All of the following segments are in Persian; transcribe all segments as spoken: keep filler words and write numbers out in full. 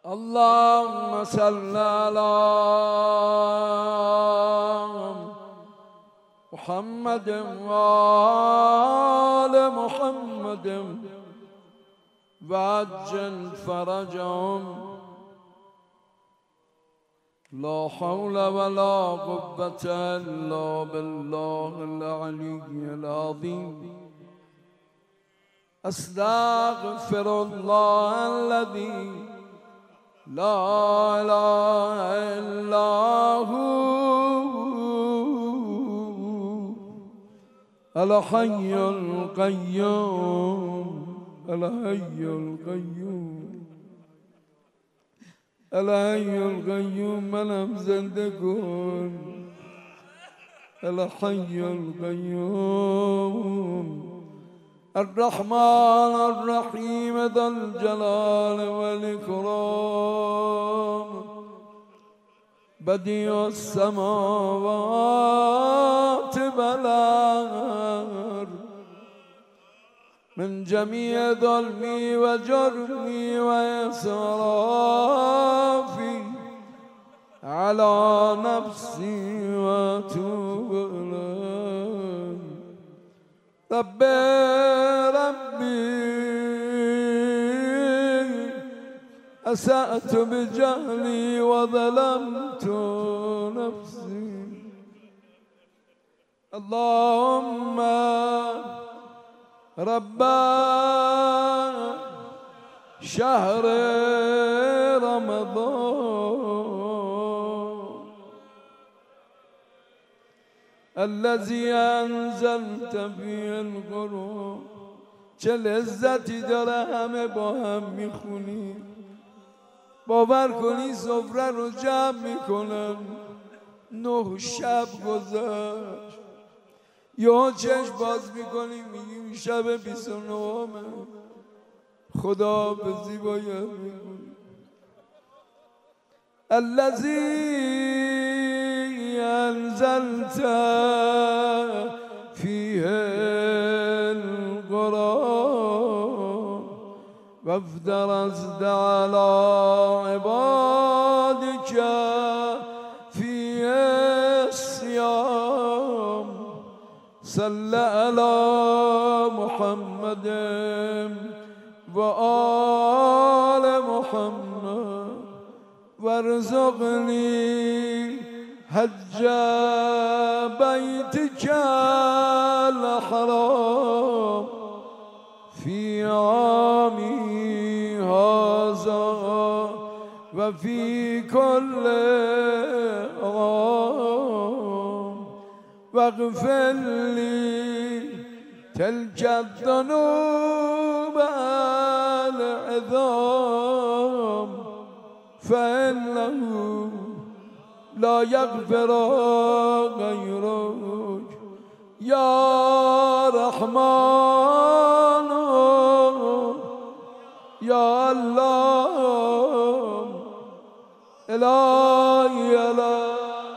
اللهم صل على محمد وآل محمد وعجل فرجهم. لا حول ولا قوة إلا بالله العلي العظيم. أستغفر الله الذي لا إله إلا هو الحي القيوم الحي القيوم الحي القيوم. منم زنده کن الحي القيوم الرحمن الرحيم ذا الجلال والإكرام بديع السماوات والأرض من جميع ظلمي وجرمي وإسرافي على نفسي وأتوب إليك. رب ربي أسأت بجهلي وظلمت نفسي. اللهم رب شهر رمضان الذي انزلت فيه القرآن. چه لذتی داره همه با هم میخونی. باور کنی سفره رو جمع میکنن. نه شب گذشت یا چشم باز میکنی میگیم شب بیست و نهمه. خدا به زیبایت میگوی الذی انزلت فیه القرآن وافترضت علی عبادک فیه الصیام. صل علی محمد و آل محمد وارزقني حج بيتك الحرام في عامي هذا وفي كل عام واغفر لي تلك الذنوب العظام فإنه لا يغفر غيرك يا رحمن يا الله إلهي إلهي.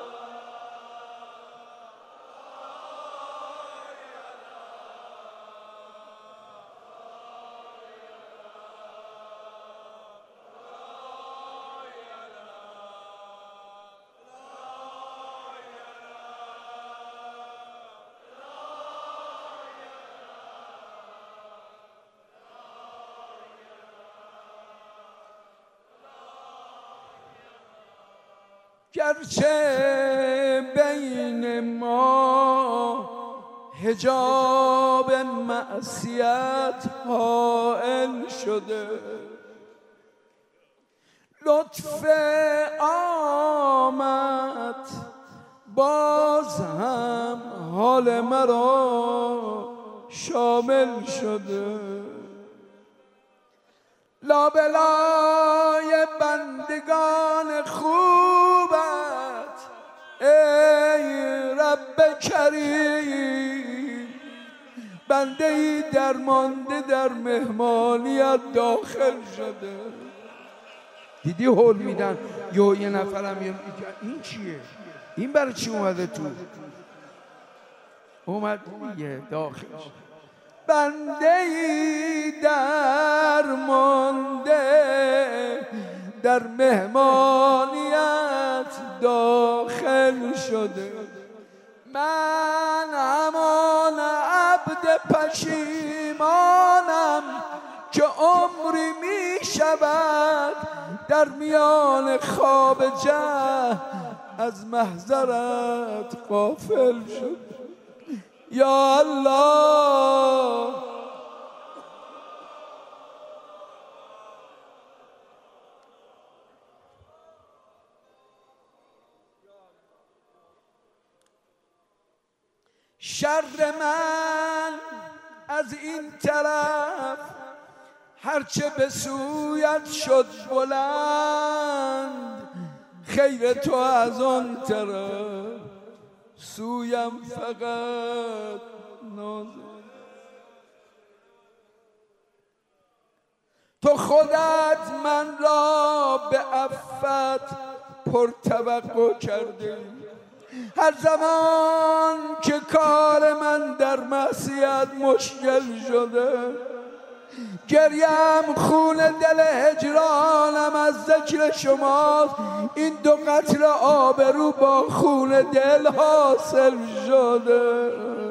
گرچه بین ما حجاب معصیت حائل شده لطف آمد باز هم حال مرا شامل شده. لابلای بندگان خوبت ای رب کریم بنده ای درمانده در مهمانیت داخل شده. دیدی هول میدن یا یه نفرم میگه این چیه؟ این برای چی اومده تو؟ اومد دیگه داخل شد. بنده ای درمانده در مهمانیت داخل شده. من همان عبد پشیمانم که عمری می شود در میان خواب جه از محضرت غافل شد. یا الله شر من از این طرف هرچه به سویت شد بلند، خیر تو از آن طرف سویم فقط نازل. تو خودت من را به عفت پرتوقع کرده. هر زمان که کار من در معصیت مشکل شده، گریم خون دل هجرانم از ذکر شماست. این دو قطره آبرو با خون دل حاصل شده.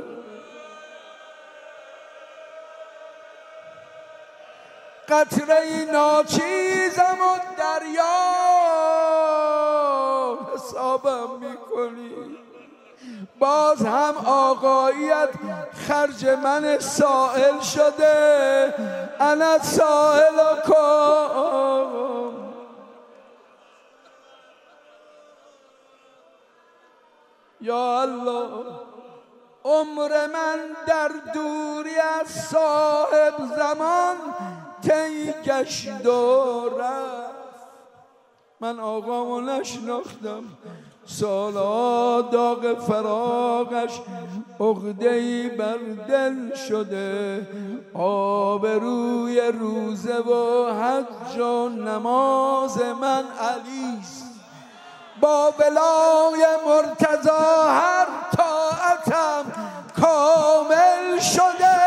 قطره ناچیزم و دریا حسابم میکنی، باز هم آقاییت خرج من سائل شده. انا سائلکم. یا الله عمر من در دوری از صاحب زمان طی گشت و رفت. من آقامو نشناختم، سالا داغ فراقش عقده‌ای بر دل شده. آبروی روزه و حج و نماز من علیست، با ولای مرتضی هر طاعتم کامل شده.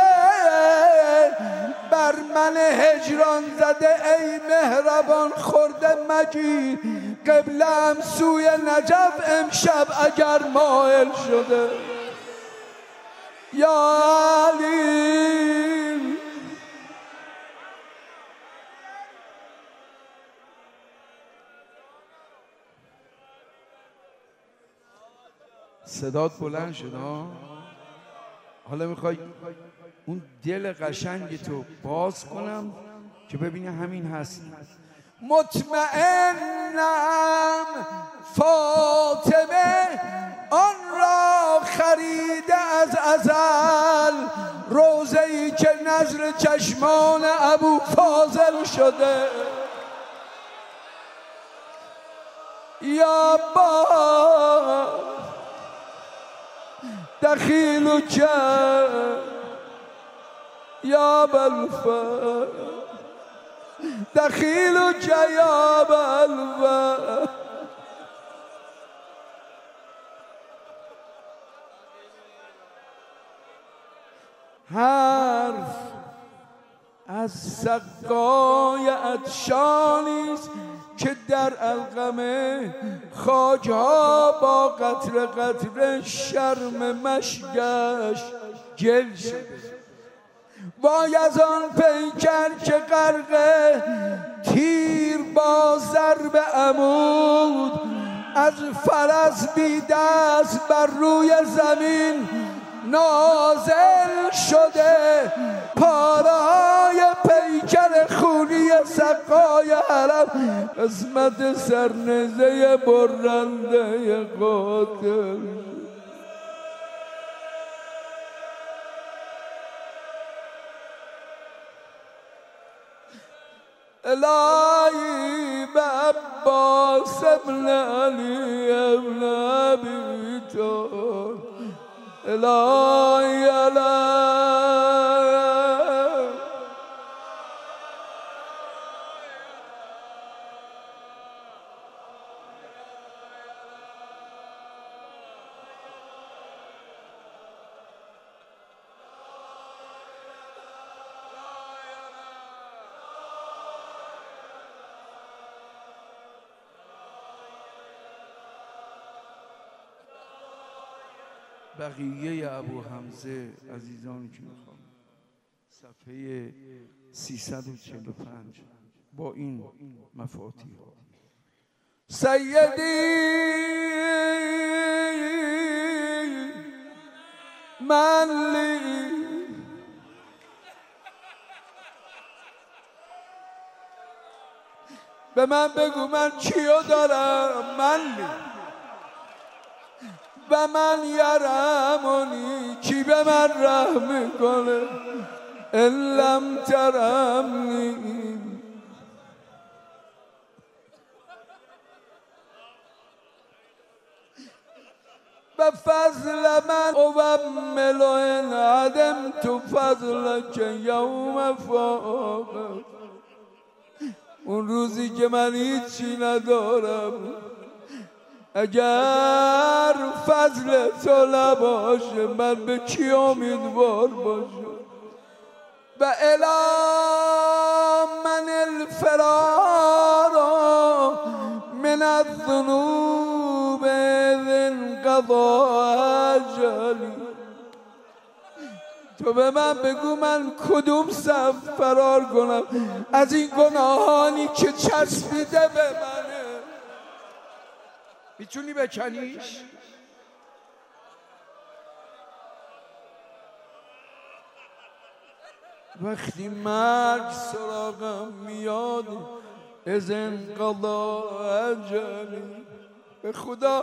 بر من هجران زده ای مهربان خورده مگیر، قبلم سوی نجف امشب اگر مائل شده. یا علی صدات بلند شد ها. حالا میخوای اون دل قشنگ تو باز کنم که ببینی همین هست. مطمئنم فاطمه آن را خریده از ازل، روزه‌ای که نظر چشمان ابو فاضل شده. یا با دخیل کرد یا بلفر دخیل که یا بلفر. حرف از سقای عطشانیست که در القمه خاکها با قطره قطره شرم مشگش گل شده. وای از آن پیکر که غرق تیر با ضرب عمود از فرس بی دست بر روی زمین نازل شده. پاره های پیکر خونی سقای حرم قسمت سرنزه برنده قاتل. الهی به عباس ابن علی ابن ابی طالب، الهی الهی بقیه ابو حمزه عزیزانی که میخوام صفحه سیصد و چهل و پنج با این مفاتیح سیدی من لی به من بگو من کیو دارم من لی و من یرمونی کی به من رحم کنه الم ترمنی به فضل من اومل ان عدمت فضلک یوم فاقت اون روزی که من هیچی ندارم اگر فضل تو نباشه من به کی امیدوار باشم و الی من الفرار من الذنوب اذ قضا اجلی تو به من بگو من کدوم صف فرار کنم از این گناهانی که چسبیده به منه میتونی بکنیش؟ وقتی مرگ سراغم میاد از انقضا اجلی به خدا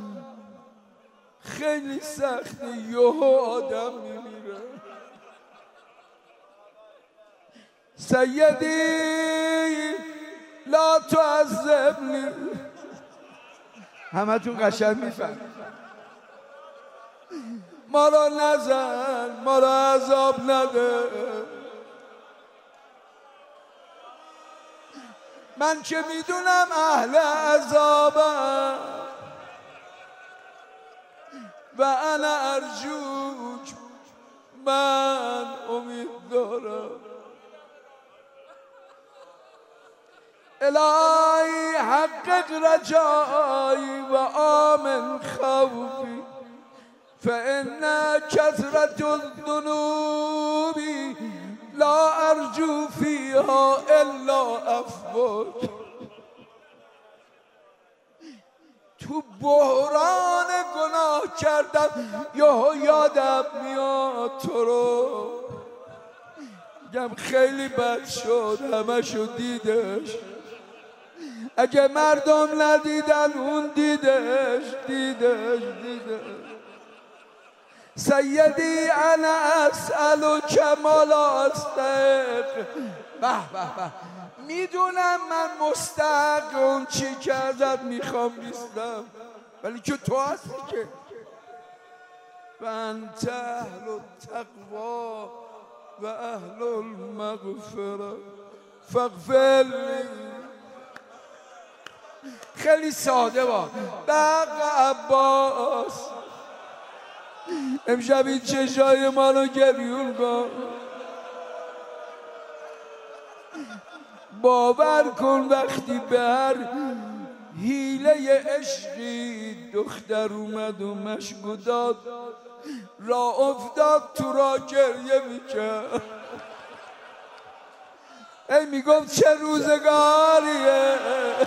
خیلی سخته یهو آدم میمیره سیدی لا تعذبنی همه تون قشنگ میفهم ما را نزن ما را عذاب نده من که میدونم اهل عذابم و انا ارجوک من امید دارم الهی حقق رجایی و آمن خوفی فإن كثرة الذنوب لا ارجو فيها الا عفوک تو بحران گناه کردم یهو یادم میاد تو رو میگم خیلی بد شد همه شو دیدش اگه مردم ندیدن اون دیدش دیدش دیدش سیدی انا اسألک ما لا استحق به به به میدونم من مستحق اون چی که ازت میخوام نیستم ولی که تو هستی که و انت اهل التقوا و اهل المغفره فاغفر لی خیلی ساده با بق عباس امشب این چشای ما رو گریون کن باور کن وقتی به هر حیله عشقی دختر اومد و مشکو داد را افتاد تو را گریه میکرد ای میگفت چه روزگاریه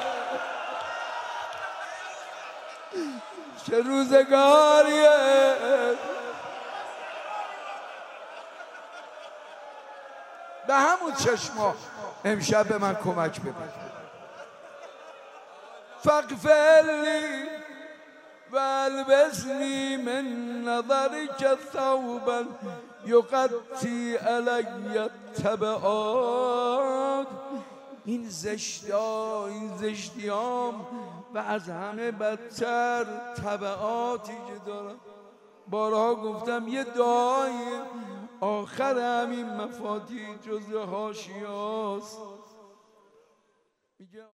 چه روزگاریه به همون چشما امشب به من کمک بده فاغفر لی و البسنی من نظرک ثوبا یغطی علی التبعات این زشتا این زشتیام و از همه بدتر تبعاتی که دارم بارها گفتم یه دعای آخر همین مفاتیح جزء حاشیه‌هاست میگه